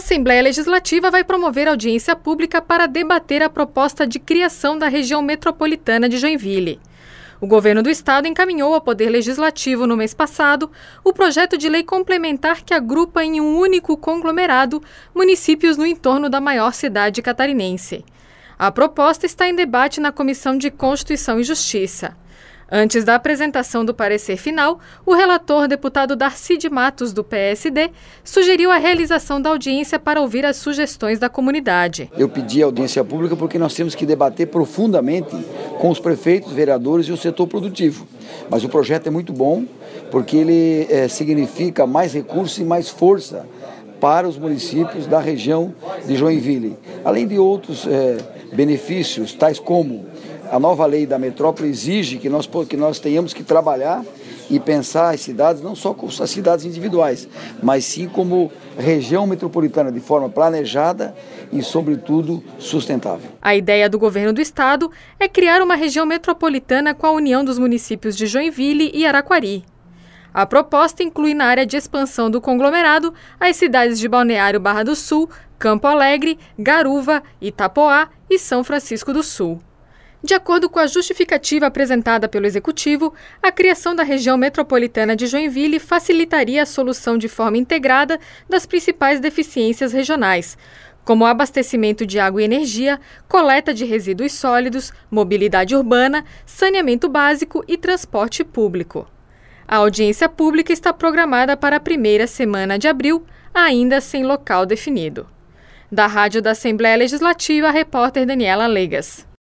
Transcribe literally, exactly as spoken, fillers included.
Assembleia Legislativa vai promover audiência pública para debater a proposta de criação da região metropolitana de Joinville. O governo do estado encaminhou ao Poder Legislativo no mês passado o projeto de lei complementar que agrupa em um único conglomerado municípios no entorno da maior cidade catarinense. A proposta está em debate na Comissão de Constituição e Justiça. Antes da apresentação do parecer final, o relator, deputado Darcy de Matos, do P S D, sugeriu a realização da audiência para ouvir as sugestões da comunidade. Eu pedi audiência pública porque nós temos que debater profundamente com os prefeitos, vereadores e o setor produtivo. Mas o projeto é muito bom porque ele é, significa mais recursos e mais força para os municípios da região de Joinville. Além de outros é, benefícios, tais como a nova lei da metrópole exige que nós, que nós tenhamos que trabalhar e pensar as cidades, não só como as cidades individuais, mas sim como região metropolitana de forma planejada e, sobretudo, sustentável. A ideia do governo do estado é criar uma região metropolitana com a união dos municípios de Joinville e Araquari. A proposta inclui na área de expansão do conglomerado as cidades de Balneário Barra do Sul, Campo Alegre, Garuva, Itapoá e São Francisco do Sul. De acordo com a justificativa apresentada pelo Executivo, a criação da região metropolitana de Joinville facilitaria a solução de forma integrada das principais deficiências regionais, como abastecimento de água e energia, coleta de resíduos sólidos, mobilidade urbana, saneamento básico e transporte público. A audiência pública está programada para a primeira semana de abril, ainda sem local definido. Da Rádio da Assembleia Legislativa, a repórter Daniela Legas.